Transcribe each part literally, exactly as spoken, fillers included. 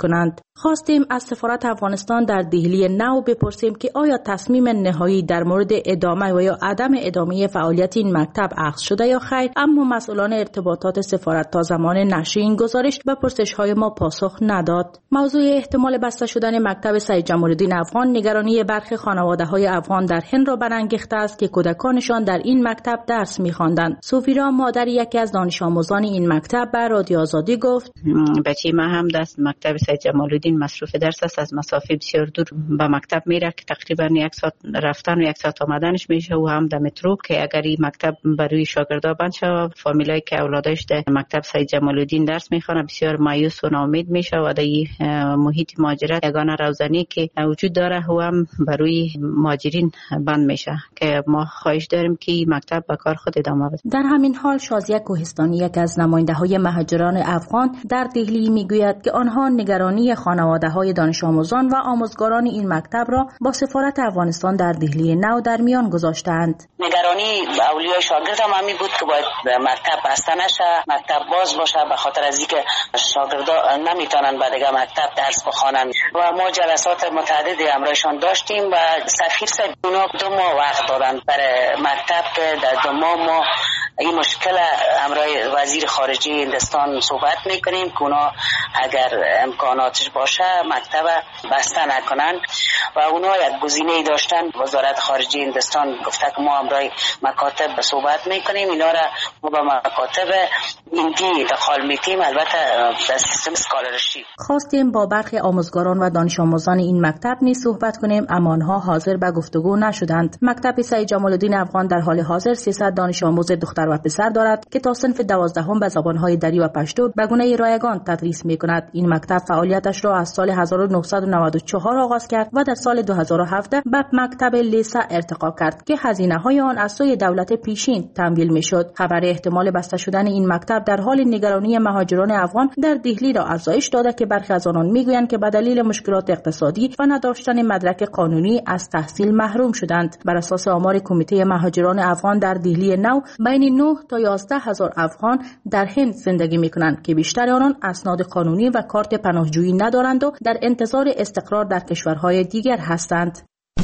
کنند. خواستیم از سفارت افغانستان در دهلی نو بپرسیم که آیا تصمیم نهایی در مورد ادامه و یا عدم ادامه فعالیت این مکتب اخذ شده یا خیر، اما مسئولان ارتباطات سفارت تا زمان نشر این گزارش به پرسش‌های ما پاسخ نداد. موضوع احتمال بسته شدن مکتب سید جمال الدین افغان نگرانی برخی خانواده‌های افغان در هند را برانگیخته است که کودکانشان در این مکتب درس می‌خواندند. سوفیرا مادر یکی از دانش آموزان این مکتب به رادیو آزادی گفت: بچه ما هم دست مکتب سید جمال الدین مصروف درس است، از مسافه بسیار دور به مکتب میره که تقریبا یک ساعت رفتن و یک ساعت آمدنش میشه و هم در مترو که اگر این مکتب برای شاگردا بند شه، فامیلایی که اولادش در مکتب سید جمال الدین درس میخوانه بسیار مایوس و ناامید میشه و در محیط مهاجرت یگانه روزنی که وجود داره و هم برای مهاجرین بند میشه که ما خواهش داریم که مکتب به کار خود ادامه بده. در همین حال شازیه کوهستانی یک از نماینده‌های مهاجران افغان در دهلی میگوید که آنها نگرانی خانواده‌های دانش آموزان و آموزگاران این مکتب را با سفارت افغانستان در دهلی نو در میان گذاشتند. نگرانی اولیای شاگرد هم همین بود که باید مکتب بسته نشه، مکتب باز باشه، به خاطر از اینکه شاگردا نمیتونن به دیگه مکتب درس بخوانن و ما جلسات متعددی همراهشان داشتیم و سفیر صاحب اونا دو ماه وقت دادن برای مکتب که در دو ماه ما این مشکل همراه وزیر خارجه هندوستان صحبت میکنیم که اونا اگر امکاناتش باشه مکتب بسته نکنن و اونا یک گزینه داشتن. وزارت خارجه هندوستان گفته که ما همراه مکاتب صحبت میکنیم، اینا را ما به مکاتب هندی انتقال میتیم، البته در سیستم اسکالرشیپ. خواستیم با برخی آموزگاران و دانش آموزان این مکتب نیز صحبت کنیم اما آنها حاضر به گفتگو نشدند. مکتب سید جمال الدین افغان در حال حاضر سیصد دانش آموز دختر و پسر دارد که تا صنف دوازدهم به زبانهای دری و پشتو به گونه رایگان تدریس میکند. این مکتب فعالیتش را از سال هزار و نهصد و نود و چهار آغاز کرد و در سال دو هزار و هفده به مکتب لیسه ارتقا کرد که هزینه های آن از سوی دولت پیشین تمویل میشد. خبر احتمال بسته شدن این مکتب در حال نگرانی مهاجران افغان در دهلی را افزایش داده که برخی از آنان میگویند که به دلیل مشکلات اقتصادی و نداشتن مدرک قانونی از تحصیل محروم شدند. بر اساس آمار کمیته مهاجران افغان در دهلی نو بین نه تا یازده هزار افغان در هند زندگی میکنند که بیشتر آنان اسناد قانونی و کارت پناهجویی ندارند و در انتظار استقرار در کشورهای دیگر هستند.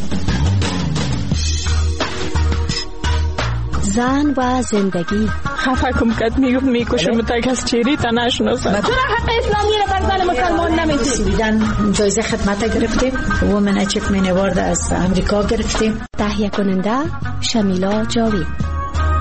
زن و زندگی خفه کم کت میگفت میکشم تا کس چیری تا نشناسم. چرا حق اسلامی را بر زن مسلمان نمیدید؟ دیدن جایزه خدمت گرفتیم، وومن اچیومنت اوارد از امریکا گرفتیم. تهیه کننده شمیلا جاوید.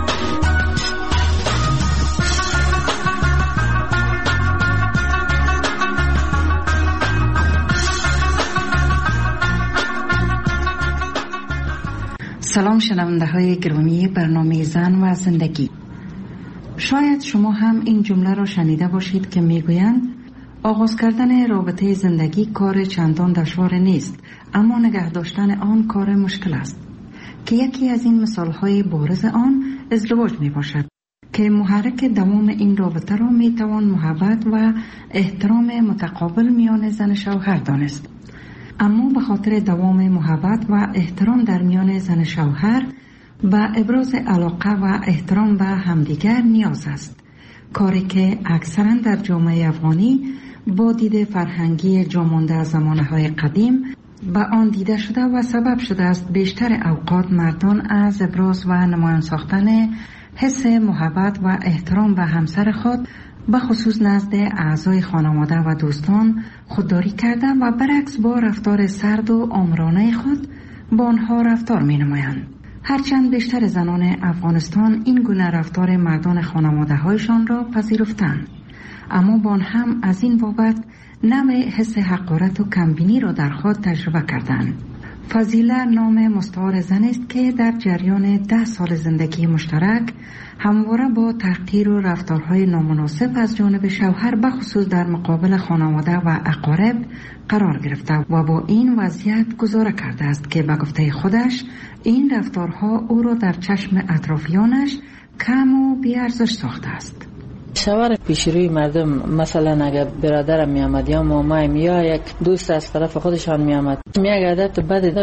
سلام شنونده های گرامی برنامه زن و زندگی. شاید شما هم این جمله را شنیده باشید که میگویند آغاز کردن رابطه زندگی کار چندان دشوار نیست، اما نگه داشتن آن کار مشکل است، که یکی از این مثال های بارز آن ازدواج می باشد که محرک دوام این رابطه را می توان محبت و احترام متقابل میان زن شوهر دانست. اما به خاطر دوام محبت و احترام در میان زن شوهر و ابراز علاقه و احترام به همدیگر نیاز است، کاری که اکثرا در جامعه افغانی با دید فرهنگی جامانده از زمانه‌های قدیم به آن دیده شده و سبب شده است بیشتر اوقات مردان از ابراز و نمایان ساختن حس محبت و احترام به همسر خود به خصوص نزد اعضای خانواده و دوستان خودداری کردن و برعکس با رفتار سرد و آمرانه خود با آنها رفتار می نمایند. هرچند بیشتر زنان افغانستان این گونه رفتار مردان خانواده هایشان را پذیرفتند، اما با آن هم از این بابت نوع حس حقارت و کمبینی را در خود تجربه کردند. فضیله نام مستعار زن است که در جریان ده سال زندگی مشترک همواره با تحقیر و رفتارهای نامناسب از جانب شوهر به خصوص در مقابل خانواده و اقارب قرار گرفته و با این وضعیت گزاره کرده است که به گفته خودش این رفتارها او را در چشم اطرافیانش کم و بی‌ارزش ساخته است. شوهر پیشروی مردم مثلا اگر برادرم می آمد یا مامایم یا یک دوست از طرف خودشان می آمد، یک عادت بدی داشت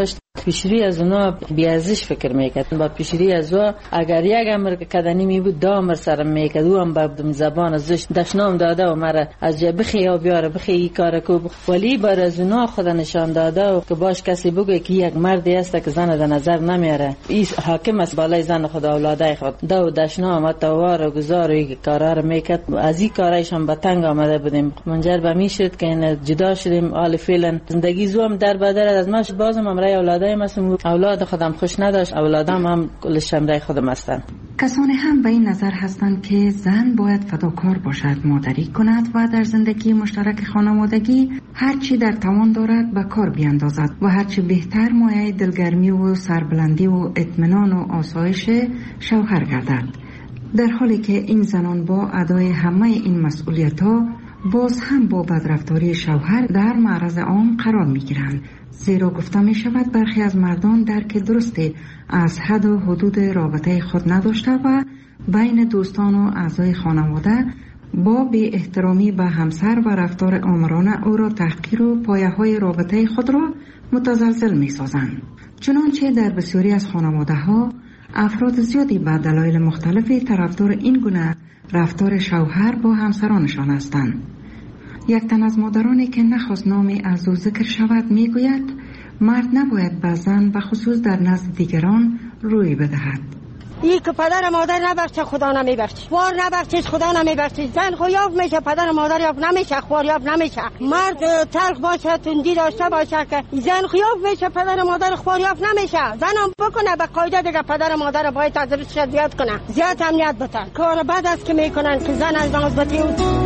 پیشری از اونا بیازش فکر میکرد. با پیشری از او اگر یک امر کدنی می بود دو امر سر میکرد. او هم با زبان ازش دشنام داده و مرا از جا بخی یا بیاره بخی ای کار کو، ولی بر از اونا خود نشان داده و که باش کسی بگه که یک مردی است که زن در نظر نمیاره، این حاکم است بالای زن خود اولادای خود. دو دشنام توار و گزار و کارا رو میکرد. از این کارایش هم به تنگ آمده بودیم. منجر به می شد که این جدا شدیم. حال فعلا زندگی زوم در بدر از ماش بازم امرای اولادای مسم اولاد خودم خوش نداشت، اولادم هم کلش امرای خودم هستن. کسانی هم به این نظر هستند که زن باید فداکار باشد، مادری کند و در زندگی مشترک خانوادگی هرچی در توان دارد به کار بیاندازد و هرچی بهتر مایه دلگرمی و سربلندی و اطمینان و آسایش شوهر گردد. در حالی که این زنان با ادای همه این مسئولیت‌ها باز هم با بدرفتاری شوهر در معرض عام قرار می‌گیرند، زیرا گفته می شود برخی از مردان درک درستی از حد و حدود رابطه خود نداشته و بین دوستان و اعضای خانواده با بی احترامی به همسر و رفتار آمرانه او را تحقیر و پایه های رابطه خود را متزلزل می سازند. چنانچه در بسیاری از خانواده ها افراد زیادی به دلایل مختلفی طرفدار این گونه رفتار شوهر با همسرانشان هستند. یک تن از مادرانی که نخواست نامی از او ذکر شود می گوید مرد نباید به زن و خصوص در نزد دیگران روی بدهد. این که پدر مادر نبخشه خدا نمیبخشه، خوار نبخشه خدا نمیبخشه. زن خویاب میشه، پدر مادر یاب نمیشه، خوار یاب نمیشه. مرد تلخ باشه، تندی داشته باشه که زن خویاب میشه، پدر مادر خوار یاب نمیشه. زن هم بکنه به قاعده دیگه پدر مادر باید از رشد زیاد کنه، زیاد امنیت بده. کار بد است که میکنن که زن از نازبتی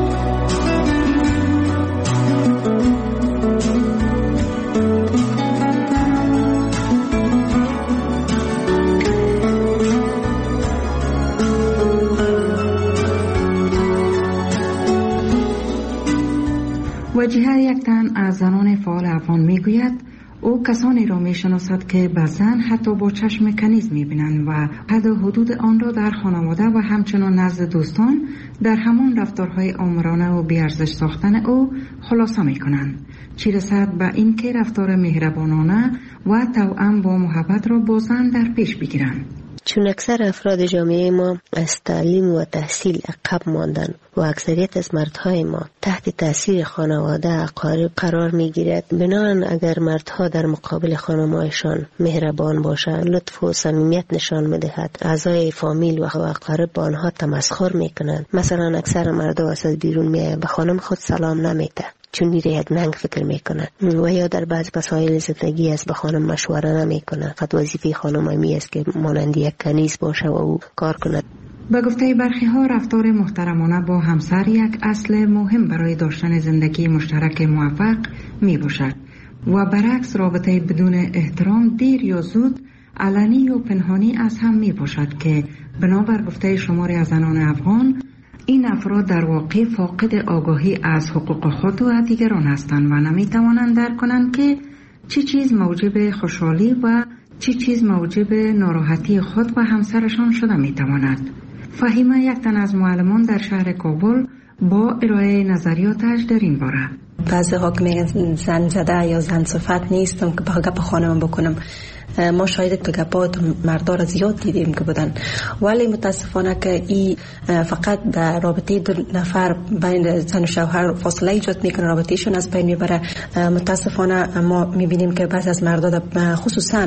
وجیه یک تن از زنان فعال افغان می گوید او کسانی را می شناسد که به زن حتی با چشم کنیز می بینند و حد و حدود آن را در خانواده و همچنان نزد دوستان در همان رفتارهای آمرانه و بیارزش ساختن او خلاصه می کنند، چی رسد به این که رفتار مهربانانه و توأم با محبت را با زن در پیش بگیرند. چون اکثر افراد جامعه ما از تعلیم و تحصیل عقب ماندن و اکثریت از مردهای ما تحت تاثیر خانواده اقارب قرار می گیرد، بنابراین اگر مردها در مقابل خانمایشان مهربان باشند، لطف و صمیمیت نشان می دهد، اعضای فامیل و اقارب با آنها تمسخر می کنند. مثلا اکثر مردها از بیرون می آیند به خانم خود سلام نمیده چون میره یک ننگ فکر میکنه، و یا در بعض مسائل زندگی است به خانم مشوره نمیکنه. فقط وظیفه خانم همی است که مانند یک کنیز باشه و او کار کند. به گفته برخی ها رفتار محترمانه با همسر یک اصل مهم برای داشتن زندگی مشترک موفق می باشد و برعکس رابطه بدون احترام دیر یا زود علنی و پنهانی از هم می باشد که بنابر گفته شماری از زنان افغان این افراد در واقع فاقد آگاهی از حقوق خود و دیگران هستند و نمی توانند درک کنند که چه چیز موجب خوشحالی و چه چیز موجب ناراحتی خود و همسرشان شده می تواند. فهیمه یک تن از معلمان در شهر کابل با ارائه نظریاتش در این باره. بعضی ها که میگن زن زده یا زن صفت نیستم که به گپ خانم بکنم. ما شاید که گپات مردا را زیاد دیدیم که بودن، ولی متاسفانه که این فقط در رابطه دو نفر بین زن و شوهر فاصله ایجاد میکنه، رابطهشون از بین میبره. متاسفانه ما میبینیم که بعضی از مردا خصوصا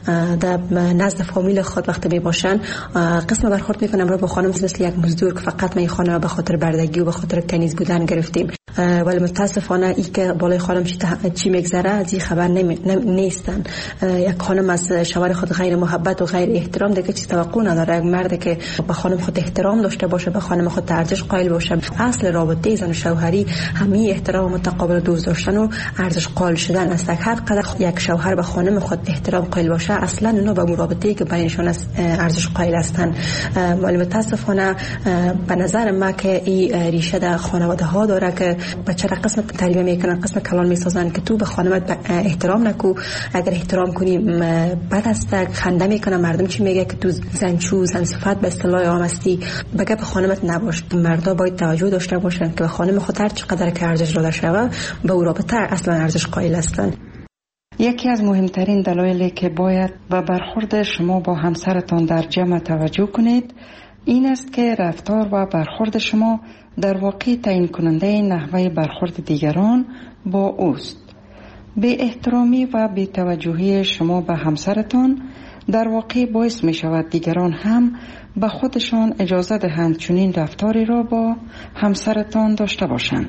در نزد فامیل خود وقتی میباشن قسم برخورد میکنن را با خانم مثل یک مزدور که فقط ما خانم به خاطر بردگی و به خاطر کنیز بودن گرفتیم. ولی متاسفانه ای که بالای خانم چی میگذره از این خبر نیستن. یک خانم از شوهر خود غیر محبت و غیر احترام دیگه چیز توقع نداره. یک مرد که به خانم خود احترام داشته باشه، به خانم خود ارزش قائل باشه، اصل رابطه زن و شوهری همین احترام متقابل دوست داشتن و ارزش قائل شدن است. هر قدر یک شوهر به خانم خود احترام قائل باشه، اصلا اونا به رابطه‌ای که بینشون است ارزش قائل هستن. ولی متاسفانه به نظر من که این ریشه در خانواده ها داره که بچه را قسم تربیت میکنن، قسم کلان میسازن که تو به خانمت احترام نکو، اگر احترام کنی بد است. خنده میکنه مردم چی میگه که تو زنچو زن صفت به اصطلاح عام هستی، بگه به خانمت نباش. مردا باید توجه داشته باشن که به خانم خود هر چقدر که ارزش داده شوه به او رابطه اصلا ارزش قائل هستن. یکی از مهمترین دلایلی که باید به برخورد شما با همسرتان در جمع توجه کنید این است که رفتار و برخورد شما در واقع تعیین کننده نحوه برخورد دیگران با اوست. بی احترامی و بی توجهی شما به همسرتان در واقع باعث می شود دیگران هم به خودشان اجازه دهند چنین رفتاری را با همسرتان داشته باشند.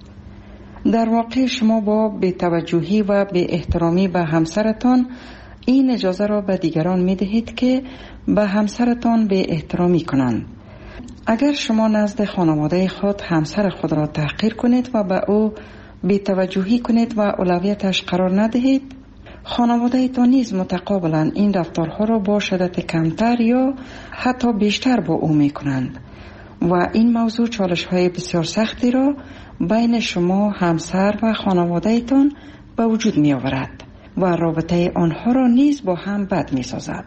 در واقع شما با بی توجهی و بی احترامی به همسرتان این اجازه را به دیگران می دهید که به همسرتان بی احترامی کنند. اگر شما نزد خانواده خود همسر خود را تحقیر کنید و به او بی توجهی کنید و اولویتش قرار ندهید، خانواده تان نیز متقابلا این رفتارها را با شدت کمتر یا حتی بیشتر با او می کنند و این موضوع چالش های بسیار سختی را بین شما همسر و خانواده تان به وجود می آورد و رابطه آنها را نیز با هم بد می سازد.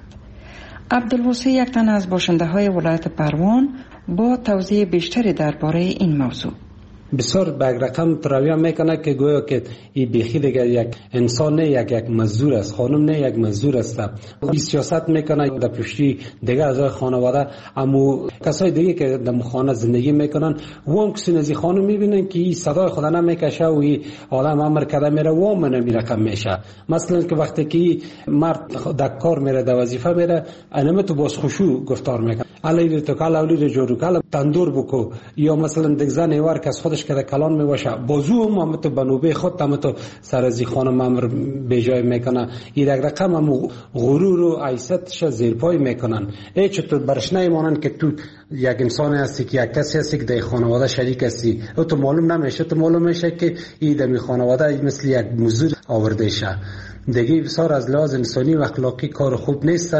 عبدالواسع یک تن از باشنده های ولایت پروان با توضیح بیشتری درباره این موضوع. بسیار به رقم ترویه میکنه که گویا که این بیخی دیگه یک انسان نه، یک یک مزدور است، خانم نه یک مزدور است. این سیاست میکنه در پشتی دیگه از خانواده، اما کسای دیگه که در خانه زندگی میکنن و هم کسی نزی خانم میبینن که این صدای خدا نمیکشه و این عالم امر کده میره و هم نمی رقم میشه. مثلا که وقتی که مرد در کار میره در وظیفه میره انمه تو باز خوشو گفتار میکنه علی تو کال اولی جورو کال تندور بکو، یا مثلا دیگه زن ایوار که از خودش که کلان میباشه بازو هم هم تو بنوبه خود هم تو سر از خانم امر به جای میکنه. این رقم هم غرور و عیستش زیر پای میکنن. ای چطور برش نمیمانن که تو یک انسان هستی که یک کسی هستی که در خانواده شریک هستی، او تو معلوم نمیشه، تو معلوم میشه که این در خانواده مثل یک مزدور آورده شه. دیگه بسیار از لحاظ انسانی و اخلاقی کار خوب نیست.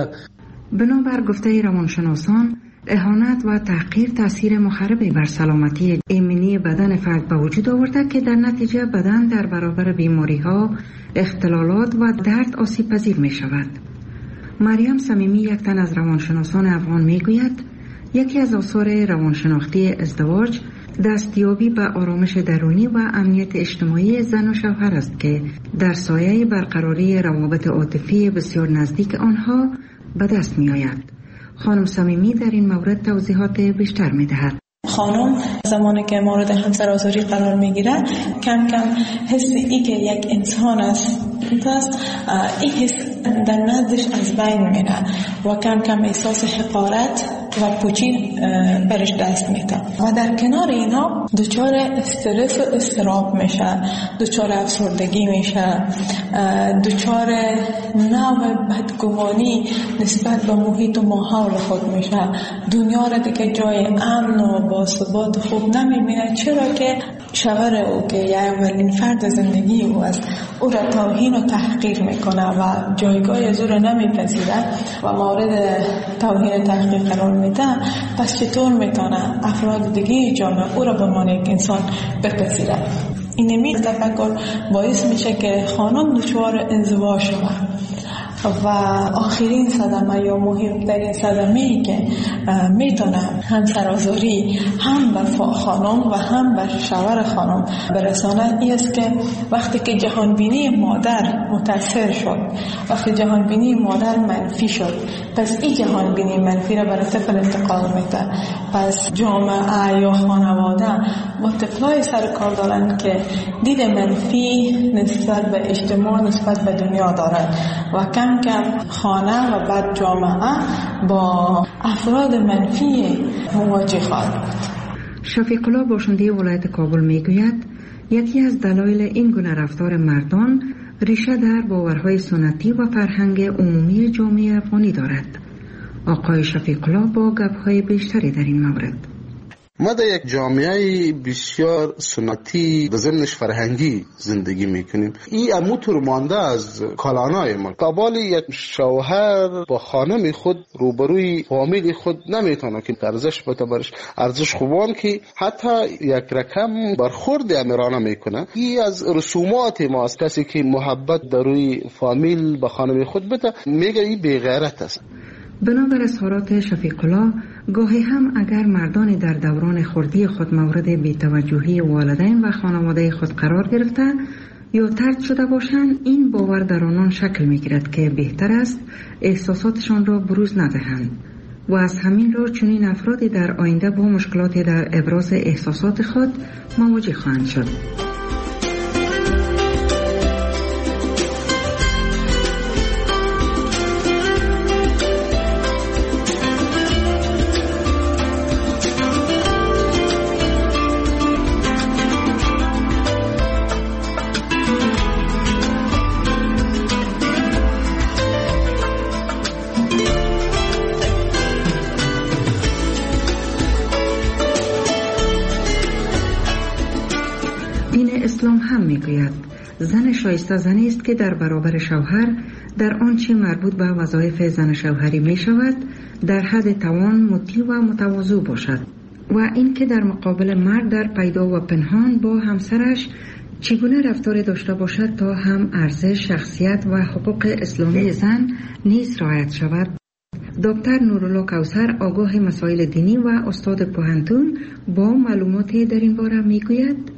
بنابر گفته روانشناسان، اهانت و تحقیر تاثیر مخربی بر سلامتی ایمنی بدن فرد به وجود آورده که در نتیجه بدن در برابر بیماری ها، اختلالات و درد آسیب پذیر می شود. مریم صمیمی یک تن از روانشناسان افغان می گوید یکی از آثار روانشناختی ازدواج دستیابی به آرامش درونی و امنیت اجتماعی زن و شوهر است که در سایه برقراری روابط عاطفی بسیار نزدیک آنها به دست می آید. خانم صمیمی در این مورد توضیحات بیشتر می دهد. خانم زمانی که مورد همسرآزاری قرار می گیره کم کم حس ای که یک انسان است این حس در نزدش از بین میره و کم کم احساس حقارت و پوچی برش دست میده و در کنار اینا دچار استرس و اضطراب میشه، دچار افسردگی میشه، دچار نوع بدگمانی نسبت به محیط و ماحول خود میشه. دنیا را دیگه جای امن و باثبات خوب نمیبینه، چرا که شوهر او که یه اولین فرد زندگی او است او را توهین و تحقیر میکنه و جایگاه از او را نمیپذیره و مورد توهین و تحقیر قرار میده. پس چطور میتونه افراد دیگه جامعه او را به عنوان یک انسان بپذیره؟ این می تفکر باعث میشه که خانم دچار انزوا شود و آخرین صدمه یا مهمترین صدمه ای که میتونه همسرآزاری هم به خانم و هم به شوهر خانم برسانه این است که وقتی که جهانبینی مادر متاثر شد، وقتی جهانبینی مادر منفی شد، پس این جهانبینی منفی را برای طفل انتقال میده. پس جامعه یا خانواده با طفلای سر کار دارن که دید منفی نسبت به اجتماع، نسبت به دنیا دارن و کم کم خانه و بعد جامعه با افراد منفی مواجه خواهد بود. شفیق الله باشنده ولایت کابل میگوید یکی از دلایل این گونه رفتار مردان ریشه در باورهای سنتی و فرهنگ عمومی جامعه افغانی دارد. آقای شفیق الله با گپ‌های بیشتری در این مورد. ما در یک جامعه بسیار سنتی و ضمنش فرهنگی زندگی میکنیم. این اموتور مانده از کالانای ما. قبال یک شوهر با خانم خود روبروی فامیل خود نمیتونه که ارزش بتبرش ارزش خوبان که حتی یک رقم برخورد امیرانه میکنه. این از رسومات ما است. کسی که محبت در روی فامیل با خانم خود بده میگه این بی‌غیرت است. بنابر اظهارات شفیق الله، گاهی هم اگر مردان در دوران خردی خود مورد بی‌توجهی والدین و خانواده خود قرار گرفته، یا طرد شده باشند، این باور در آنان شکل میگیرد که بهتر است احساساتشان را بروز ندهند و از همین رو چنین افرادی در آینده با مشکلاتی در ابراز احساسات خود مواجه خواهند شد. اسلام هم میگوید زن شایسته زنی است که در برابر شوهر در آنچه مربوط به وظایف زن شوهری می شود در حد توان مطیع و متواضع باشد و اینکه در مقابل مرد در پیدا و پنهان با همسرش چگونه رفتار داشته باشد تا هم ارزش، شخصیت و حقوق اسلامی زن نیز رعایت شود. دکتر نورالله کوثر آگاه مسائل دینی و استاد پوهنتون با معلوماتی در این باره میگوید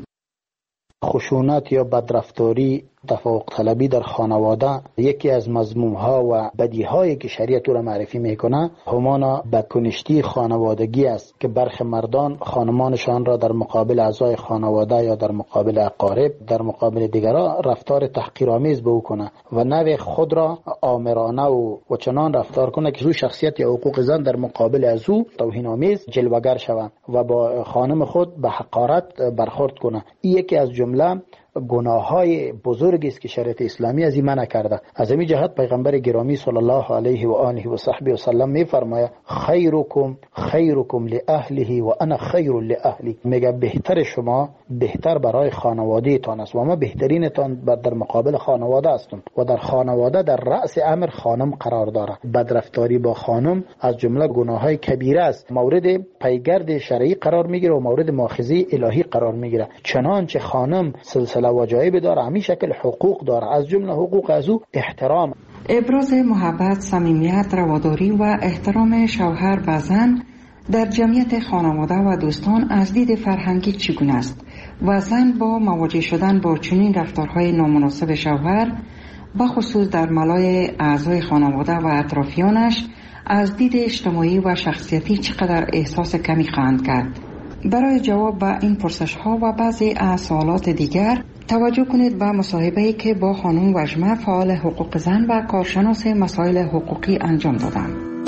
خشونت یا بدرفتاری، تفوق طلبی در خانواده یکی از مذموم‌ها و بدیهایی که شریعت را معرفی میکنه همانا بدکنشتی خانوادگی است که برخی مردان خانمانشان را در مقابل اعضای خانواده یا در مقابل اقارب در مقابل دیگران رفتار تحقیرآمیز به او کنه و نوع خود را آمرانه و, و چنان رفتار کنه که زو شخصیت یا حقوق زن در مقابل از او توهین آمیز جلوگر شوند و با خانم خود به حقارت برخورد کنه. این یکی از جمله گناههای بزرگی است که شریعت اسلامی از این منع کرده. از همین جهت پیغمبر گرامی صلی الله علیه و آله و صحبه و سلم میفرماید خیرکم خیرکم لاهله و انا خیر لاهلی، میگه بهتر شما بهتر برای خانواده تان است و ما بهترین تان در مقابل خانواده هستم و در خانواده در رأس امر خانم قرار داره. بدرفتاری با خانم از جمله گناههای کبیره است، مورد پیگرد شرعی قرار میگیره و مورد مؤاخذه الهی قرار میگیره. چنانچه خانم سلسله واجایب داره، همین شکل حقوق داره، از جمله حقوق از او احترام. ابراز محبت، صمیمیت، رواداری و احترام شوهر به زن در جمعیت خانواده و دوستان از دید فرهنگی چگونه است و زن با مواجه شدن با چنین رفتارهای نامناسب شوهر بخصوص در ملای اعضای خانواده و اطرافیانش از دید اجتماعی و شخصیتی چقدر احساس کمی خواهند کرد؟ برای جواب به این پرسش ها و بعضی از سوالات دیگر توجه کنید به مصاحبه‌ای که با خانم وژمه فعال حقوق زن و کارشناس مسائل حقوقی انجام دادم.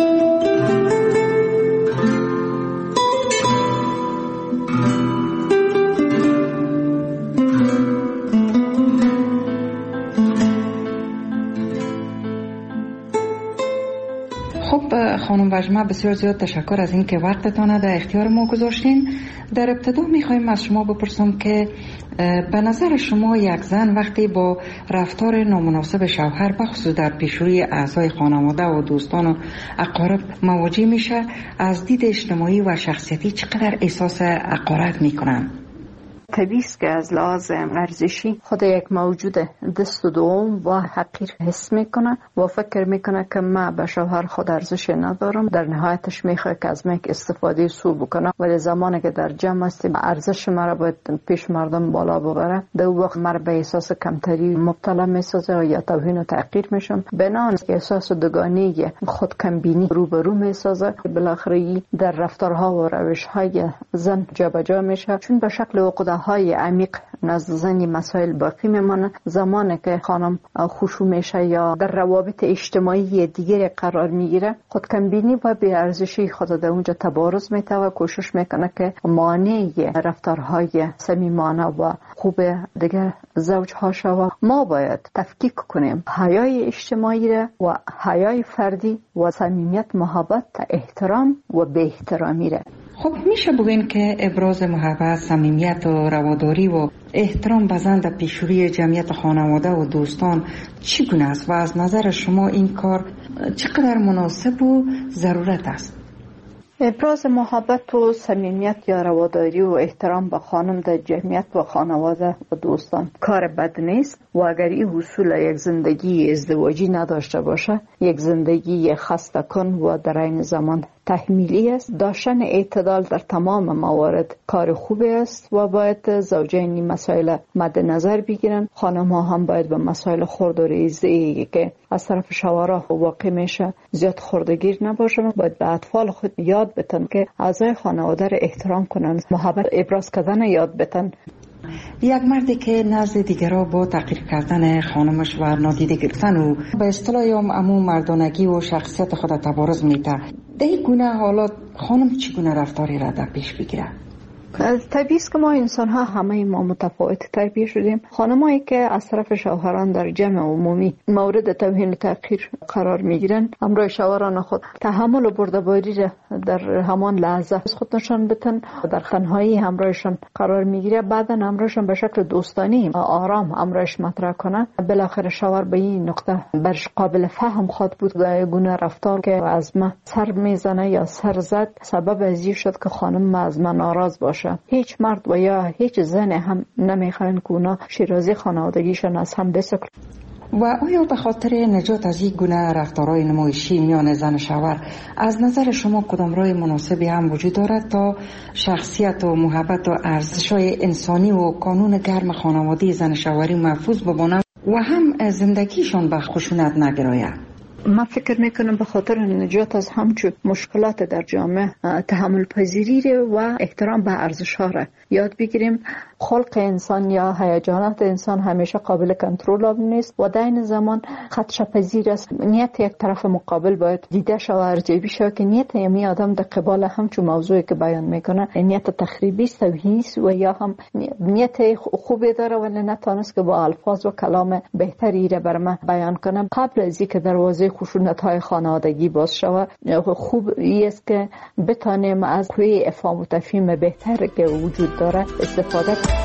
خب خانم وژمه، بسیار زیاد تشکر از اینکه وقتتان در اختیار ما گذاشتین. در ابتدا میخوایم از شما بپرسم که به نظر شما یک زن وقتی با رفتار نامناسب شوهر بخصوص در پیشروی اعضای خانواده و دوستان و اقارب مواجه میشه، از دید اجتماعی و شخصیتی چقدر احساس حقارت میکنن؟ طبیعی است که از لحاظ ارزشی خود یک موجود دست و دوم و حقیر حس میکنه و فکر میکنه که من به شوهر خود ارزش ندارم. در نهایتش میخواد که از من استفاده سو بکنه، ولی زمانی که در جمع است ارزش مرا باید پیش مردم بالا ببره، در وقت مرا به احساس کمتری مبتلا میسازه یا توهین و تحقیر میشم. بنان احساس دوگانگی خود کمبینی روبرو میسازه، بالاخره در رفتارها و روشهای زن جابجا میشه، چون به شکل عقده های عمیق نزد زنی مسائل باقی میمانه. زمانی که خانم خشوع میشه یا در روابط اجتماعی دیگری قرار میگیره، خود کمبینی و بی ارزشی خود در اونجا تبارز میده و کوشش میکنه که مانع رفتارهای صمیمانه و خوب دیگر زوج ها شود. ما باید تفکیک کنیم حیای اجتماعی را و حیای فردی و صمیمیت، محبت، احترام و بی احترامی را. خب میشه بگین که ابراز محبت، صمیمیت و رواداری و احترام به زن در پیشروی جمعیت خانواده و دوستان چگونه است و از نظر شما این کار چقدر مناسب و ضرورت است؟ ابراز محبت و صمیمیت یا رواداری و احترام به خانم در جمعیت و خانواده و دوستان کار بد نیست و اگر این حصول یک زندگی ازدواجی نداشته باشه، یک زندگی خسته کن و در این زمان تحمیلی است. داشتن اعتدال در تمام موارد کار خوبی است و باید زوجین این مسائل مد نظر بگیرن. خانم ها هم باید به مسائل خرد و ریزی که از طرف شوهرها واقع میشه زیاد خردگیر نباشن. باید به اطفال خود یاد بدن که اعضای خانواده را احترام کنن، محبت ابراز کردن یاد بدن. یک مردی که نزد دیگرها با تحقیر کردن خانمش و نادیده گرفتن و به اصطلاح یا امو مردانگی و شخصیت خود تبارز میده، در این گونه حالات خانم چگونه رفتاری را در پیش بگیره؟ طبیعی است که ما انسان ها همه ما متفاوت تربیت شدیم. خانمایی که از طرف شوهران در جمع عمومی مورد توهین و تحقیر قرار میگیرند، همراه شوهران خود تحمل و بردباری را در همان لحظه از خود نشان بدن، در تنهایی همراهشان قرار میگیره، بعدا همراهشان به شکل دوستانی آرام همراهش مطرح کنه. بالاخره شوهر به این نقطه برش قابل فهم خود بود گونه رفتار که از ما سر میزنه یا سر زد سبب از این شد که خانم از من ناراض باشه. هیچ مرد و یا هیچ زن هم نمیخوان که اونا شیرازی خانوادگیشون از هم بسکن. و آیا به خاطر نجات از این گونه رفتارهای نمایشی میان زن و شوهر از نظر شما کدام راه مناسبی هم وجود دارد تا شخصیت و محبت و ارزش‌های انسانی و قانون گرم خانوادگی زن و شوهری محفوظ بماند و هم زندگیشان به خشونت نگراید؟ من فکر میکنم به خاطر نجات از همچون مشکلات در جامعه تحمل پذیری و احترام به ارزش ها را یاد بگیریم. خلق انسان یا هیجانات انسان همیشه قابل کنترل نیست و در این زمان خدش پذیر است. نیت یک طرف مقابل باید دیده شود و ارزیابی شود که نیت یمی آدم در قبال همچون موضوعی که بیان میکنه نیت تخریبی است و یا هم نیت خوبی داره ولی نتونست که با الفاظ و کلام بهتری را بر من بیان کنم. قبل از اینکه دروازه خشونت های خانوادگی باز شود، خوب است که بتانیم از کوی افهام و تفهیم بهتر که وجود داره استفاده کنیم.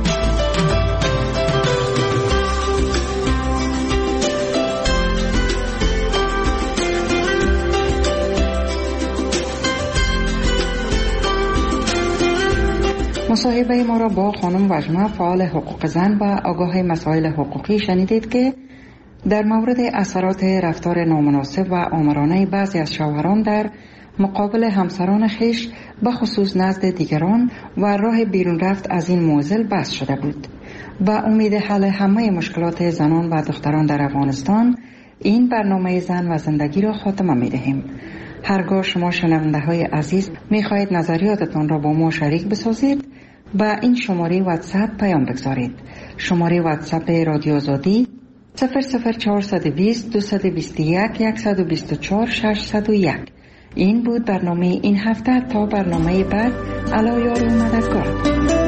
مصاحبه ما را با خانم وجمه فعال حقوق زن و آگاه مسائل حقوقی شنیدید که در مورد اثرات رفتار نامناسب و آمرانه بعضی از شوهران در مقابل همسران خیش به خصوص نزد دیگران و راه بیرون رفت از این معضل بحث شده بود. با امید حل همه مشکلات زنان و دختران در افغانستان این برنامه زن و زندگی را خاتمه می دهیم. هرگاه شما شنونده های عزیز می خواهید نظریاتتان را با ما شریک بسازید با این شماره واتساپ پیام بگذارید. شماره واتساپ رادیو آزادی صفر صفر چهارصد و بیست دویست و بیست و یک صد و بیست و چهار ششصد و یک. این بود برنامه این هفته. تا برنامه بعد، علا یار و مددگار.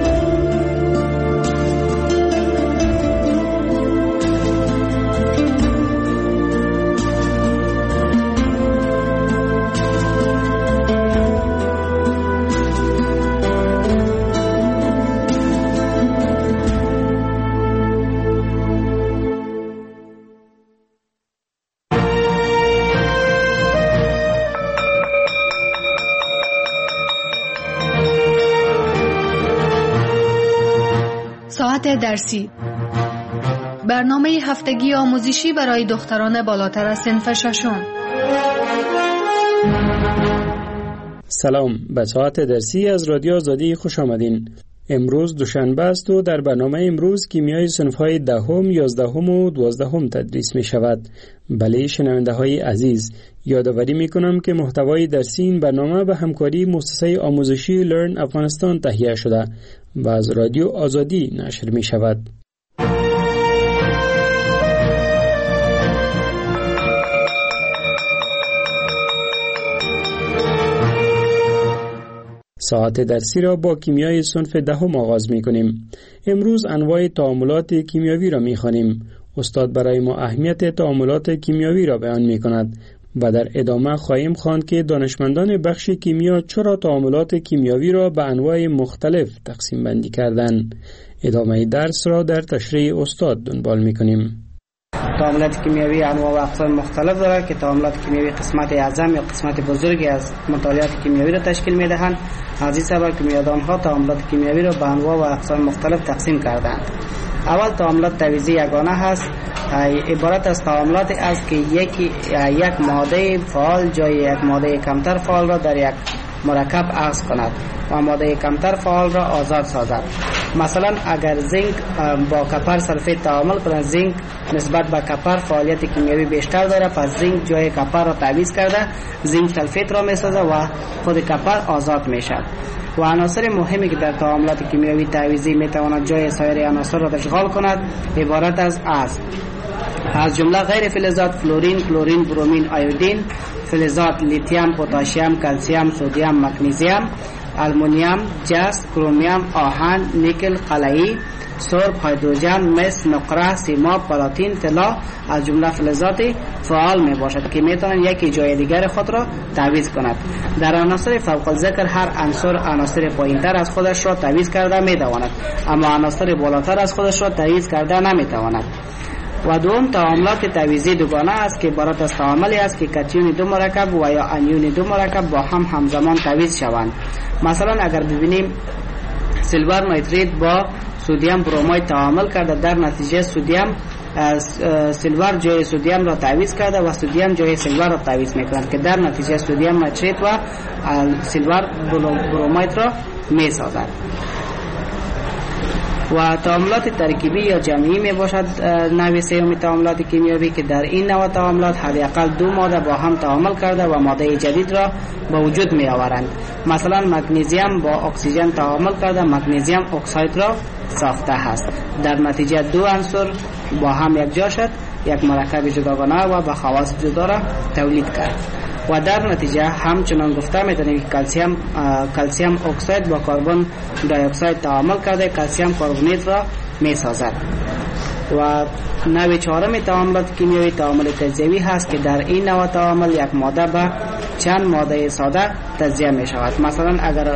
ساعت درسی، برنامه هفتگی آموزشی برای دختران بالاتر از صنف ششم. سلام، به ساعت درسی از رادیو آزادی خوش آمدین. امروز دوشنبه است و در برنامه امروز کیمیای صنف‌های دهم، یازدهم و دوازدهم تدریس می شود. بله شنونده های عزیز، یادآوری می کنم که محتوای درسی این برنامه به همکاری مؤسسه آموزشی لرن افغانستان تهیه شده و از رادیو آزادی نشر می شود. ساعت درسی را با کیمیای صنف دهم آغاز می کنیم. امروز انواع تعاملات کیمیاوی را می خوانیم. استاد برای ما اهمیت تعاملات کیمیاوی را بیان می کند و در ادامه خواهیم خواند که دانشمندان بخش کیمیا چرا تعاملات کیمیاوی را به انواع مختلف تقسیم بندی کردند. ادامه درس را در تشریح استاد دنبال می کنیم. تعاملات کیمیاوی انواع و اقسام مختلف دارد که تعاملات کیمیاوی قسمت اعظم یا قسمت بزرگی از مطالعات کیمیاوی را تشکیل می دهند. از این سبب کیمیادانها تعاملات کیمیاوی را به انواع و اقسام مختلف تقسیم کردند. اول تعاملات تعویضی یگانه هست، عبارت از تعاملاتی است که یکی یک ماده فعال جای یک ماده کمتر فعال را در یک مرکب عکس کند و ماده کمتر فعال را آزاد سازد. مثلا اگر زینک با کپر سلفیت تعامل کند، زینک نسبت به کپر فعالیت کیمیایی بیشتر داره، پس زینک جای کپر را تعویض کرده زینک سلفیت را میسازه و خود کپر آزاد میشه. و عناصر مهمی که در تعاملات کیمیایی تعویضی میتواند جای سایر عناصر را اشغال کند عبارت از است از جمله غیر فلزات فلورین، کلورین، برومین، آیودین، فلزات لیتیوم، پتاسیم، کلسیم، سدیم، مگنیزیم، آلومینیوم، جست، کرومیوم، آهن، نیکل، قلعی، سرب، هیدروژن، مس، نقره، سیماب، پلاتین، طلا از جمله فلزات فعال می باشد که می توانند یکی جای دیگر خود را تعویض کند. در عناصر فوق الذکر هر عنصر عناصر پایینتر از خودش را تعویض کرده می تواند، اما عناصر بالاتر از خودش را تعویض کرده نمی تواند. و دوم تعاملات تعویضی دوگانه است که عبارت از تعاملی است که کاتیون دو مرکب و یا انیون دو مرکب با هم همزمان تعویض شوند. مثلا اگر ببینیم سیلور نیتریت با سدیم برومید تعامل کرده، در نتیجه سدیم سیلور جای سدیم را تعویض کرده و سدیم جای سیلور را تعویض میکنند که در نتیجه سدیم نیتریت و سیلور برومید را میسازد. و تعاملات ترکیبی یا جمعی می باشد نوع سوم تعاملات کیمیایی که در این نوع تعاملات حداقل دو ماده با هم تعامل کرده و ماده جدید را به وجود می آورند. مثلا مگنیزیم با اکسیژن تعامل کرده مگنیزیم اکساید را ساخته است. در نتیجه دو عنصر با هم یک جا شد، یک مرکب جداگانه و با خواص جدا را تولید کرد. و در نتیجه همچنان گفته میتونیم که کلسیم کلسیم اکساید با کربن دی اکساید تعامل کرده کلسیم کربونیت را میسازد. و نوع چهارم تعاملات کیمیایی تعامل تجزیوی هست که در این نوع تعامل یک ماده به چند ماده ساده تجزیه می شود. مثلا اگر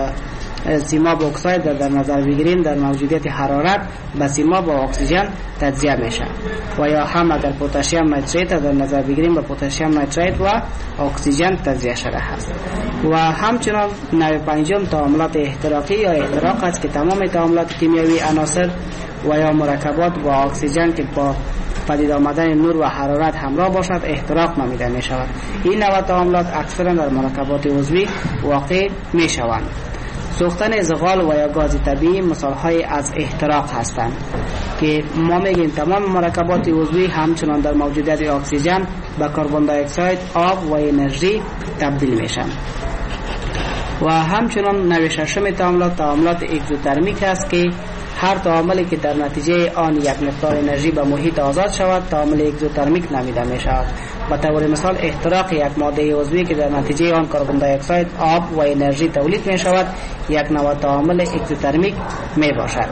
سیماب اکساید در نظر بگیریم در موجودیت حرارت به سیماب با اکسیژن تجزیه میشه. و یا هم اگر پتاسیم نیتریت در نظر بگیریم به پتاسیم نیتریت و اکسیژن تجزیه شده است. و همچنان نوع پنجم تعاملات احتراقی یا احتراق است که تمام تعاملات کیمیایی عناصر و یا مرکبات با اکسیژن که با پدید آمدن نور و حرارت همراه باشد احتراق نامیده می شود. این نوع تعاملات اکثرا در مرکبات عضوی واقع می شوند. سوختن زغال و یا گاز طبیعی مثالهای از احتراق هستند که ما میگیم تمام مرکبات عضوی همچنان در موجودیت اکسیژن به کربن دی اکساید، آب و انرژی تبدیل میشن. و همچنان نوع ششم تعاملات تعاملات اگزوترمیک است که هر تعاملی که در نتیجه آن یک مقدار انرژی به محیط آزاد شود تعامل اگزوترمیک نامیده می شود. به طور مثال احتراق یک ماده عضوی که در نتیجه آن کربن دی اکساید، آب و انرژی تولید می شود یک نوع تعامل اگزوترمیک می باشد.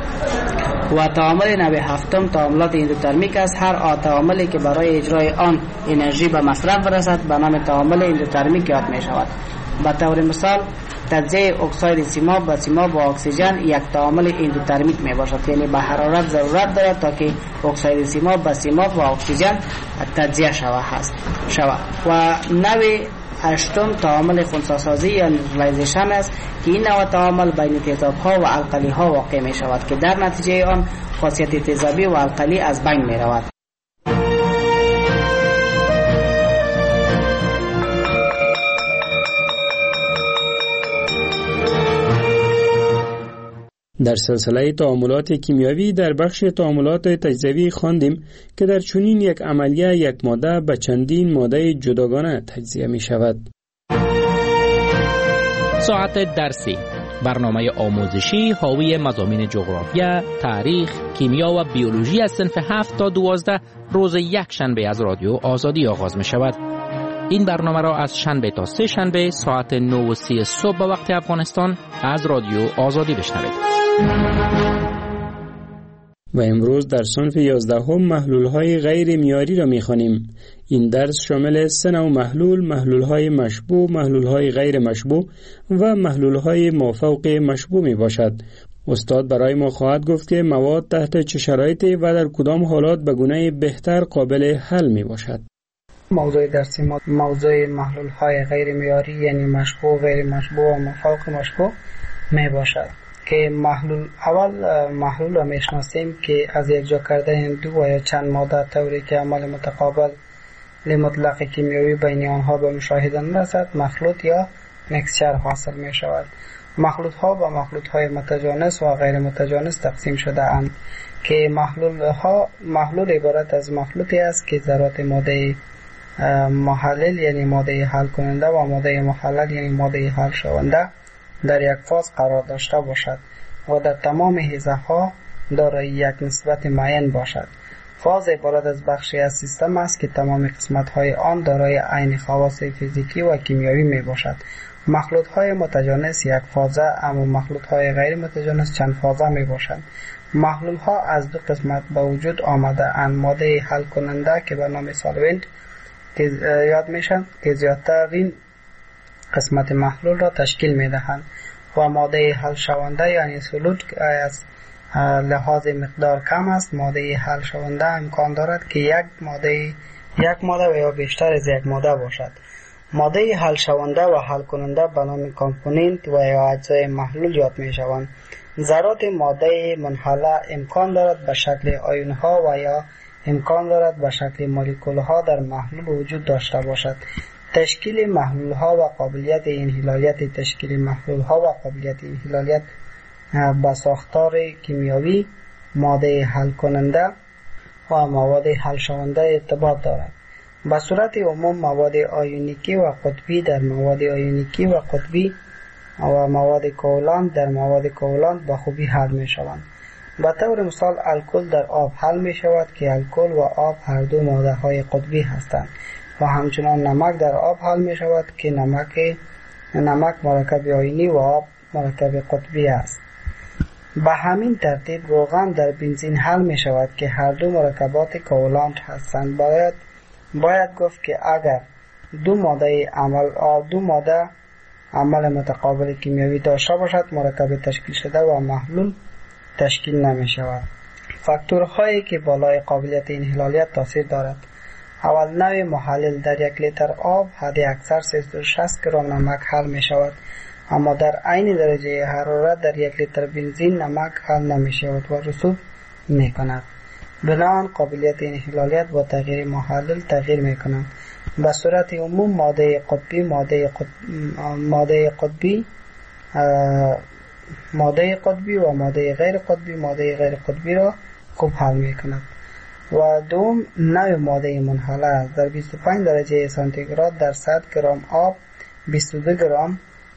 و تعامل نوع هفتم تعاملات اندوترمیک است. هر تعاملی که برای اجرای آن انرژی به مصرف برسد به نام تعامل اندوترمیک یاد می شود. به طور مثال تجزیه اکساید سیماب با سیماب با اکسیژن یک تعامل اندوترمیک می باشد، یعنی به حرارت ضرورت دارد تا که اکساید سیماب با سیماب با اکسیژن تجزیه شود هست شود. و نوع هشتم تعامل خنثی‌سازی یا نیوترالایزیشن است که این نوع تعامل بین تیزاب‌ها و القلی‌ها واقع می شود که در نتیجه آن خاصیت تیزابی و القلی از بین می رود. در سلسله تعاملات کیمیایی در بخش تعاملات تجزیوی خواندیم که در چنین یک عملیه یک ماده به چندین ماده جداگانه تجزیه می شود. ساعت درسی، برنامه آموزشی حاوی مضامین جغرافیا، تاریخ، کیمیا و بیولوژی از صنف هفت تا دوازده روز یک شنبه از رادیو آزادی آغاز می شود. این برنامه را از شنبه تا سه شنبه ساعت نه و سی صبح به وقت افغانستان از رادیو آزادی بشنوید. و امروز در صنف یازدهم محلول‌های غیر معیاری را می‌خوانیم. این درس شامل سه نوع محلول، محلول‌های مشبوع، محلول‌های غیر مشبوع و محلول‌های مافوق مشبوع میباشد. استاد برای ما خواهد گفت که مواد تحت چه شرایطی و در کدام حالات به گونه بهتر قابل حل میباشد. موضوع درسی ما موضوع محلول‌های غیر معیاری یعنی مشبوع، غیر مشبوع و مافوق مشبوع میباشد که محلول اول محلول را میشناسیم که از یک جا کردن دو یا چند ماده طوری که عمل متقابل لمطلق کیمیایی بین آنها به مشاهده نرسد مخلوط یا مکسچر حاصل می شود. مخلوط ها و مخلوط های متجانس و غیر متجانس تقسیم شده اند که محلول ها محلول عبارت از مخلوطی است که ذرات ماده محلل یعنی ماده حل کننده و ماده محلل یعنی ماده حل شونده در یک فاز قرار داشته باشد و در تمام حیزه ها دارای یک نسبت معین باشد. فاز عبارت از بخشی از سیستم است که تمام قسمت های آن دارای عین خواص فیزیکی و کیمیایی می باشد. مخلوط های متجانس یک فازه اما مخلوط های غیر متجانس چند فازه می باشند. محلول ها از دو قسمت به وجود آمده اند، ماده حل کننده که به نام سالونت که یاد میشن که زیادترین قسمت محلول را تشکیل می دهند و ماده حل شونده یعنی سولوت که از لحاظ مقدار کم است. ماده حل شونده امکان دارد که یک ماده یک ماده و یا بیشتر از یک ماده باشد. ماده حل شونده و حل کننده به نام کامپوننت و یا اجزای محلول یاد می شوند. ذرات ماده منحله امکان دارد به شکل آیون ها و یا امکان دارد به شکل مولکول ها در محلول وجود داشته باشد. تشکیل محلول ها و قابلیت انحلالیت تشکیل محلول ها و قابلیت انحلالیت با ساختار کیمیایی ماده حل کننده و مواد حل شونده ارتباط دارد. به صورت عموم مواد آیونیکی و قطبی در مواد آیونیکی و قطبی و مواد کوالنت در مواد کوالنت به خوبی حل می شوند. به طور مثال الکل در آب حل می شود که الکل و آب هر دو ماده های قطبی هستند و همچنان نمک در آب حل می شود که نمک نمک مرکب آیونی و آب مرکب قطبی است. به همین ترتیب روغن در بنزین حل می شود که هر دو مرکبات کوالنت هستند. باید باید گفت که اگر دو ماده عمل دو ماده عمل متقابل کیمیایی داشته باشد مرکب تشکیل شده و محلول تشکیل نمی شود. فاکتورهایی که بالای قابلیت انحلالیت تاثیر دارد: اول، نوع محلل در یک لیتر آب حد اکثر سیصد و شصت گرم نمک حل می شود اما در عین درجه حرارت در یک لیتر بنزین نمک حل نمی شود و رسوب می کند. بنابراین قابلیت انحلالیت با تغییر محلل تغییر می کند. به صورت عموم ماده قطبی ماده قطب... ماده قطبی ماده قطبی و ماده غیر قطبی ماده غیر قطبی را خوب حل می کند. و دوم، نوع ماده منحله است. در بیست و پنج درجه سانتیگراد در صد گرم آب بیست و دو گرم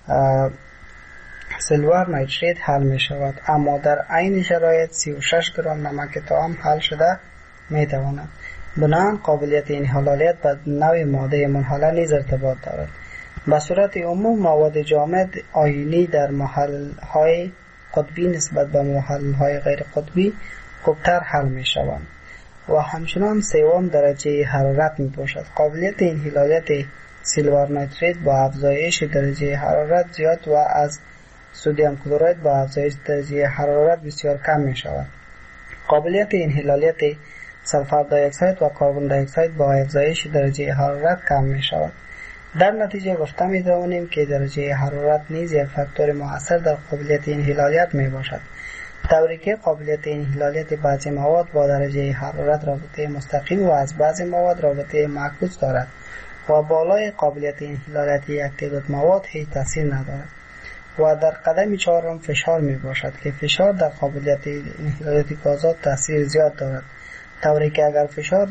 سیلور نیتریت حل می شود اما در عین شرایط سی و شش گرم نمک طعام حل شده می تواند. بنابراین قابلیت انحلالیت به نوع ماده منحله نیز ارتباط دارد. به صورت عموم مواد جامد آیونی در محلل های قطبی نسبت به محلل های غیر قطبی خوبتر حل می شوند و همچنان سوم درجه حرارت می باشد. قابلیت انحلالیت سیلور نیتریت با افزایش درجه حرارت زیاد و از سدیم کلراید با افزایش درجه حرارت بسیار کم می شود. قابلیت انحلالیت سلفر دی اکساید و کربن دی اکساید با افزایش درجه حرارت کم می شود. در نتیجه گفته می توانیم که درجه حرارت نیز یک فاکتور مؤثر در قابلیت انحلالیت می باشد. طوری که قابلیت انحلالیت بعضی مواد با درجه حرارت رابطه مستقیم و از بعضی مواد رابطه معکوس دارد و بالای قابلیت انحلالیت یک تعداد مواد هیچ تاثیر ندارد. و در قدم چهارم فشار می باشد که فشار در قابلیت انحلالیت گازات تاثیر زیاد دارد، طوری که اگر فشار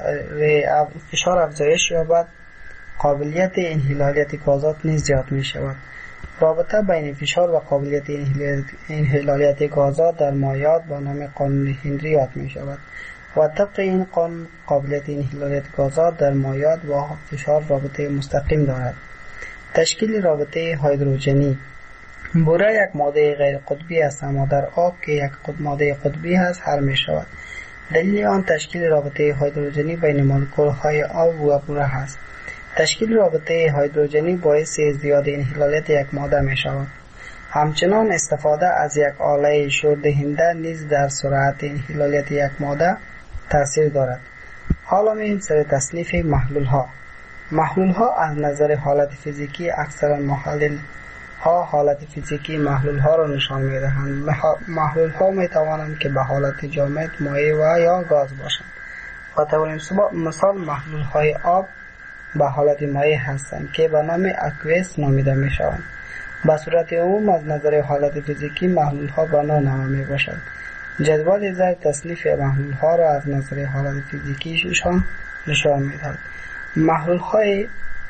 فشار افزایش یابد قابلیت انحلالیت گازات نیز زیاد می شود. رابطه بین فشار و قابلیت انحلالیت گازات در مایعات با نام قانون هنری یاد می شود و طبق این قانون قابلیت انحلالیت گازات در مایعات با فشار رابطه مستقیم دارد. تشکیل رابطه هیدروژنی: بوره یک ماده غیر قطبی است اما در آب که یک ماده قطبی است حل می شود. دلیل آن تشکیل رابطه هیدروژنی بین مولکول های آب و بوره است. تشکیل رابطه هیدروژنی باعث زیاد انحلالیت یک ماده می شود. همچنان استفاده از یک آله شوردهنده نیز در سرعت انحلالیت یک ماده تاثیر دارد. حالا می‌ریم سر تصنیف محلول ها. محلول ها از نظر حالت فیزیکی اکثرا محلل ها حالت فیزیکی محلول ها را نشان می دهند. محلول ها می توانند که به حالت جامد، مایع و یا گاز باشند. به طور مثال محلول های آب به حالت مایع هستند که به نام اکویس نامیده می شوند. به صورت عموم از نظر حالت فیزیکی محلول ها به نوع نما می باشند. جدول زیر تصنیف محلول ها را از نظر حالت فیزیکیشان نشان می دهد. محلول های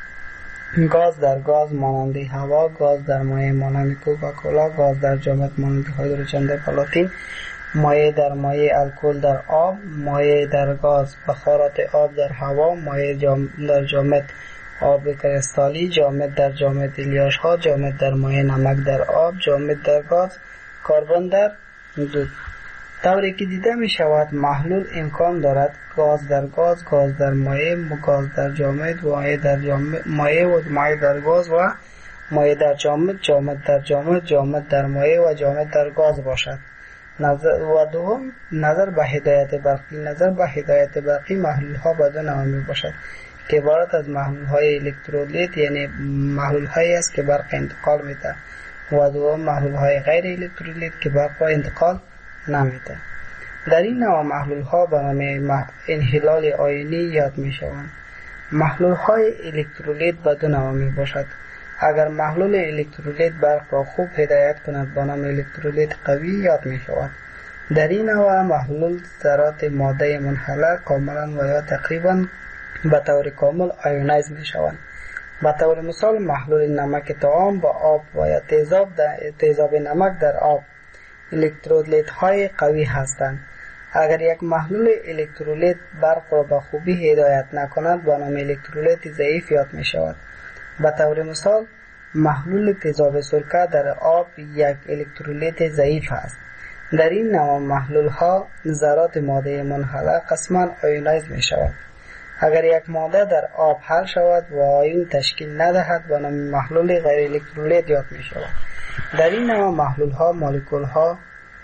گاز در گاز مانند هوا، گاز در مایع مانند کوکاکولا، گاز در جامد مانند هیدروژن در پلاتین، مایع در مایع الکل در آب، مایع در گاز بخارات آب در هوا، مایع جام در جامد آب کریستالی، جامد در جامد الیاش ها، جامد در مایع نمک در آب، جامد در گاز کربن در دود. طوری که دیده می شود محلول امکان دارد گاز در گاز، گاز در مایع، گاز در جامد، مایع در جامد، مایع و مایع در گاز و مایع در جامد، جامد در جامد، جامد در مایع و جامد در گاز باشد. نظر و دوم نظر به هدایت برقی. نظر به هدایت برقی محلول ها به دو نوع می باشد که عبارت از محلول های الکترولیت یعنی محلول هایی است که برق انتقال می ده و دوم محلول های غیر الکترولیت که برق را انتقال نمیده. در این نوع محلول ها به نام انحلال آیونی یاد می شوند. محلول های الکترولیت به دو نوع می باشد. اگر محلول الکترولیت برق را خوب هدایت کند به نام الکترولیت قوی یاد می شود. در این نوع محلول ذرات ماده منحله کاملا و یا تقریبا به طور کامل آیونایز می شوند. به طور مثال محلول نمک طعام با آب و یا تیزاب تیزاب نمک در آب الکترولیت های قوی هستند. اگر یک محلول الکترولیت برق را به خوبی هدایت نکند به نام الکترولیت ضعیف یاد می شود. به طور مثال محلول تیزاب سرکه در آب یک الکترولیت ضعیف است. در این نوع محلول ها ذرات ماده منحله قسما آیونایز می شود. اگر یک ماده در آب حل شود و آیون تشکیل ندهد به نام محلول غیر الکترولیت یاد می شود. در این نوع محلول ها مولکول ها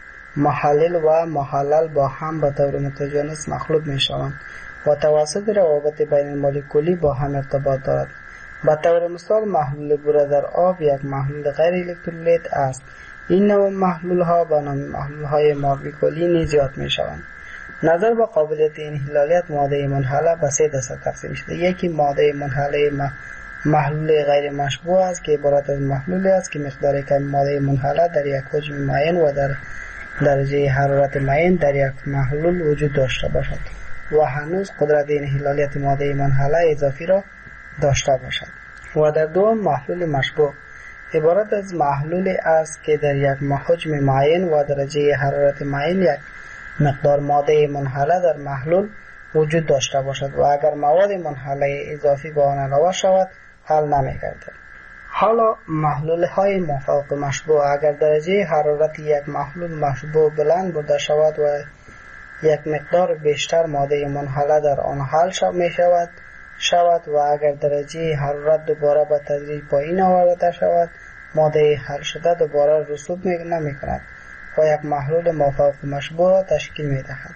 محلل و محلل با هم به طور متجانس مخلوط می شوند و توسط روابط بین مولکولی با هم ارتباط دارد. به طور مثال محلول بوره در آب یک محلول غیر الکترولیت است. این نوع محلول ها به نام محلول های مولکولی نیز یاد می شوند. نظر به قابلیت انحلالیت ماده منحله به سه دسته تقسیم شده. یکی ماده منحله محلول غیر مشبوع است که عبارت از محلولی است که مقدار کم ماده منحله در یک حجم معین و در درجه حرارت معین در یک محلول وجود داشته باشد و هنوز قدرت انحلالیت ماده منحله اضافی را داشته باشد. و در دوم محلول مشبوع عبارت از محلولی است که در یک حجم معین و درجه حرارت معین یک مقدار ماده منحله در محلول وجود داشته باشد و اگر مواد منحله اضافی به آن علاوه شود حل نمی‌گردد. حالا محلول های مافوق مشبوع اگر درجه حرارت یک محلول مشبوع بلند بوده شود و یک مقدار بیشتر ماده منحله در آن حل می شود شود و اگر درجه حرارت دوباره به تدریج پایین آورده شود ماده حل شده دوباره رسوب نمی کند و یک محلول مافوق مشبوع را تشکیل می دهد.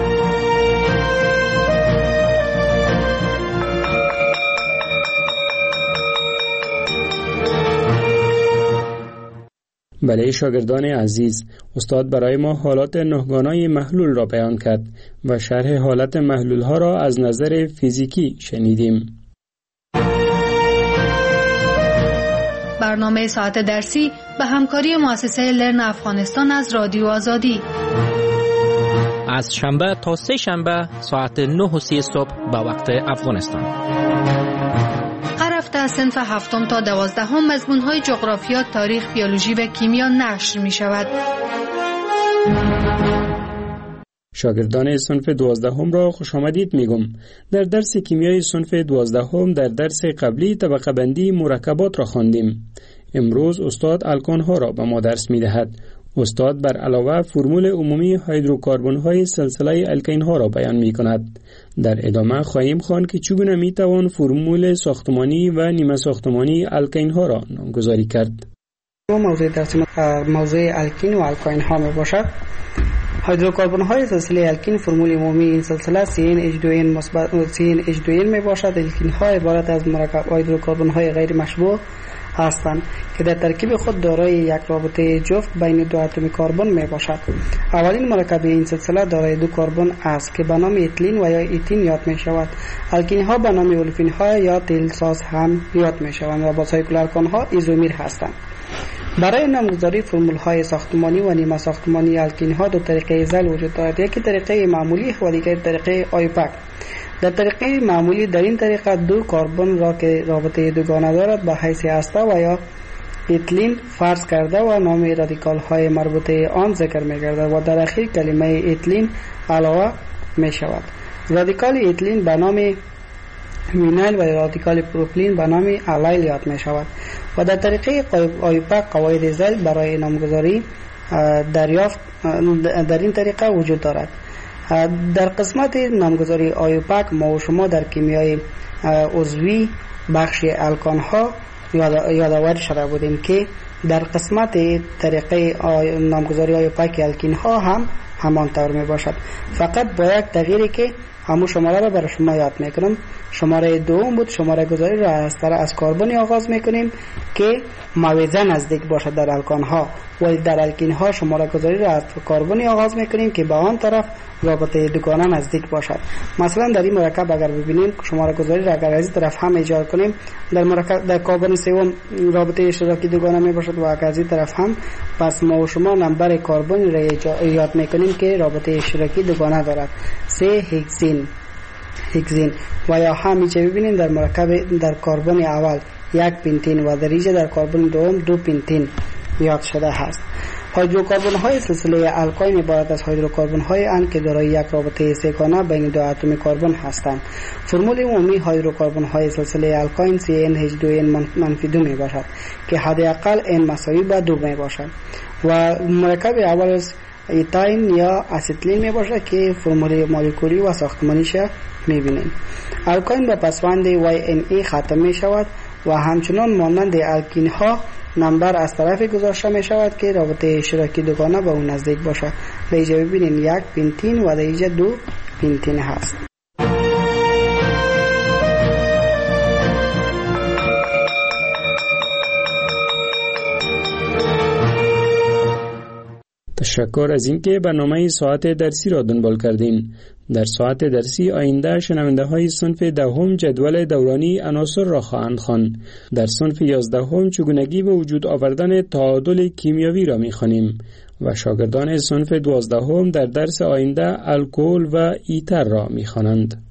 بله شاگردان عزیز، استاد برای ما حالات نهگانای محلول را بیان کرد و شرح حالت محلول ها را از نظر فیزیکی شنیدیم. برنامه ساعت درسی به همکاری مؤسسه لرن افغانستان از رادیو آزادی از شنبه تا سه شنبه ساعت نه و سی صبح به وقت افغانستان. هر هفته از صنف هفتم تا دوازدهم مضمون‌های جغرافیا، تاریخ، بیولوژی و کیمیا نشر می‌شود. شاگردان صنف دوازدهم را خوش آمدید میگم. در درس کیمیای صنف دوازدهم در درس قبلی طبقه بندی مرکبات را خواندیم. امروز استاد الکان ها را به ما درس می‌دهد. استاد بر علاوه فرمول عمومی هیدروکربن های سلسله الکین ها را بیان می کند. در ادامه خواهیم خواند که چگونه می توان فرمول ساختمانی و نیمه ساختمانی الکین ها را نامگذاری کرد. موضوع درس موضوع الکین و الکین ها می باشد. هیدروکربن های سلسله الکین فرمول عمومی این سلسله سی ان اچ دو ان مثبت سی ان اچ دو ان می باشد. الکین ها عبارت از مرکب هیدروکربن های غیر مشبوع هستند که در ترکیب خود دارای یک رابطه جفت بین دو اتم کربن می باشد. اولین مرکب این سلسله دارای دو کربن است که به نام اتیلین و یا ایتین یاد می شود. الکین ها به نام اولفین ها یا تیلساز هم یاد می شوند و با سایکل الکان ها ایزومیر هستند. برای نامگذاری فرمول های ساختمانی و نیمه ساختمانی الکین ها دو طریقه زل وجود دارد، یکی طریقه معمولی و دیگر طریقه آیوپک. در طریقه معمولی در این طریقه دو کربن را که رابطه دوگانه دارد به حیث هسته و یا اتیلین فرض کرده و نام رادیکال های مربوطه آن ذکر می گردد و در اخیر کلمه اتیلین علاوه می شود. رادیکال اتیلین به نام وینایل و رادیکال پروپیلین به نام الیل یاد می شود و در طریقه آیوپک قواعد زل برای نامگذاری دریافت در این طریقه وجود دارد. در قسمت نامگذاری آیوپک ما و شما در کیمیای عضوی بخش الکان ها یادآوری شده بودیم که در قسمت طریقه نامگذاری آیوپک الکین ها هم همان طور می باشد، فقط با یک تغییری که همون شماره را برای شما یاد میکنم. شماره دوم بود. شماره گذاری را از طرف از کربن آغاز میکنیم که موازی نزدیک باشد در الکان ها، ولی در الکین ها شماره گذاری را از کربن آغاز میکنیم که به آن طرف رابطه دوگانه نزدیک باشد. مثلا در این مرکب اگر ببینیم شماره گذاری را اگر از این طرف هم ایجاد کنیم در مرکب در کربن سوم رابطه اشتراکی دوگانه می باشد و اگر از این طرف هم، پس ما و شما نمبر کربن را ایجاد میکنیم که رابطه اشتراکی دوگانه دارد، سه هگزین هگزین و یا همیشه ببینیم در مرکب در کربن اول یک پنتین و در اینجا در کربن دوم دو پنتین یاد شده است. هیدروکربن های سلسله الکاین عبارت از هیدروکربن های اند که دارای یک رابطه سه‌گانه بین دو اتم کربن هستند. فرمول عمومی هیدروکربن های سلسله الکاین سی ان اچ دو ان منفی دو می باشد که حداقل n مساوی به دو می باشد و مرکب اول از ایتاین یا اسیتیلین می باشد که فرمول مولکولی و ساختمانیش می بینیم. الکاین به پسوند وای ان ای ختم می شود و همچنان مانند الکین ها نمبر از طرف گذاشته می شود که رابطه اشتراکی دوگانه به اون نزدیک باشد. در اینجا ببینیم یک پنتین و در اینجا دو پنتین هست. تشکر از اینکه برنامه ساعت درسی را دنبال کردین. در ساعت درسی آینده شنونده های صنف دهم جدول دورانی عناصر را خواهند خواند. در صنف یازدهم چگونگی به وجود آوردن تعادل کیمیایی را می‌خوانیم و شاگردان صنف دوازدهم در درس آینده الکل و ایتر را می‌خوانند.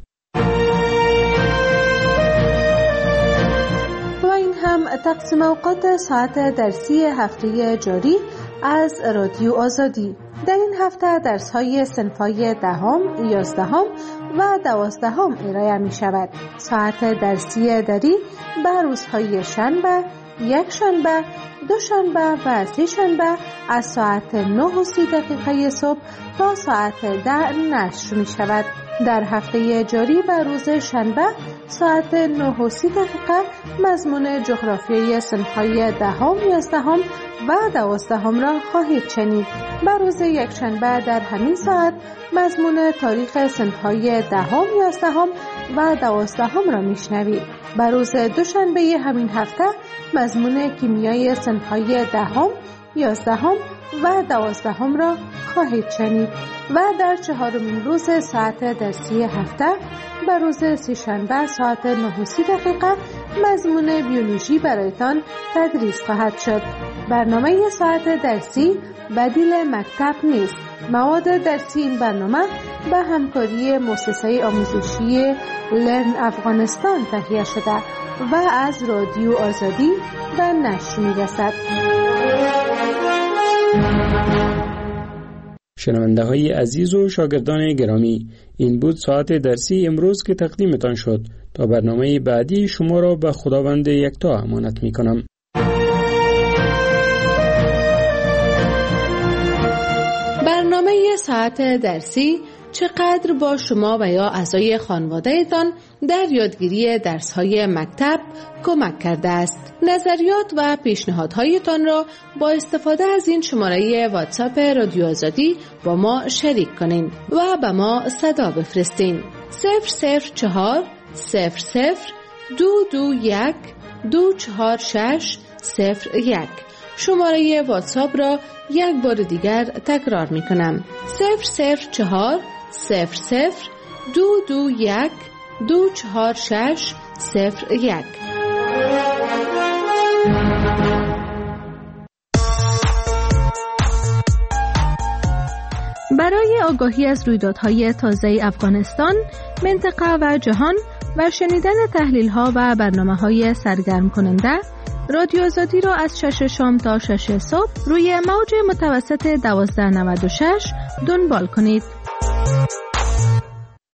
و این هم تقسیم اوقات ساعت درسی هفته جاری از رادیو آزادی. در این هفته درس‌های صنف‌های دهم، یازدهم و دوازدهم ارائه می شود. ساعت درسی دری به روزهای شنبه، یک شنبه، دو شنبه و سه شنبه از ساعت نه و سی دقیقه صبح تا ساعت ده نشر می شود. در هفته جاری به روز شنبه ساعت نه و سی دقیقه مضمون جغرافیای صنف‌های دهم، یازدهم و دوازدهم را خواهید شنید. به روز یک شنبه در همین ساعت مضمون تاریخ صنف‌های دهم، یازدهم و دوازدهم را میشنوید. به روز دوشنبه همین هفته مضمون کیمیای صنف‌های دهم، یازدهم و دوازدهم را خواهید شنید و در چهارمین روز ساعت درسی هفته به روز سه‌شنبه ساعت نه و سی دقیقه مضمون بیولوژی برایتان تدریس خواهد شد. برنامه ساعت درسی بدیل مکتب نیست. مواد درسی این برنامه به همکاری مؤسسه آموزشی لرن افغانستان تهیه شده و از رادیو آزادی به نشر می‌رسد. شنونده های عزیز و شاگردان گرامی، این بود ساعت درسی امروز که تقدیمتان شد. تا برنامه بعدی شما را به خداوند یکتا امانت می کنم. برنامه ساعت درسی چقدر با شما و یا اعضای خانواده‌تان در یادگیری درس‌های مکتب کمک کرده است. نظریات و پیشنهادهایتان را با استفاده از این شماره واتساپ رادیو آزادی با ما شریک کنین و به ما صدا بفرستین. صفر صفر چهار صفر صفر دو دو یک دو چهار شش صفر یک. شماره واتساپ را یک بار دیگر تکرار می کنم: صفر صفر چهار صفر صفر دو دو یک دو چهار شش صفر یک. برای آگاهی از رویدادهای تازه افغانستان، منطقه و جهان و شنیدن تحلیل‌ها و برنامه‌های سرگرم کننده، رادیو آزادی را از شش شام تا شش صبح روی موج متوسط دوازده نود و شش دنبال کنید.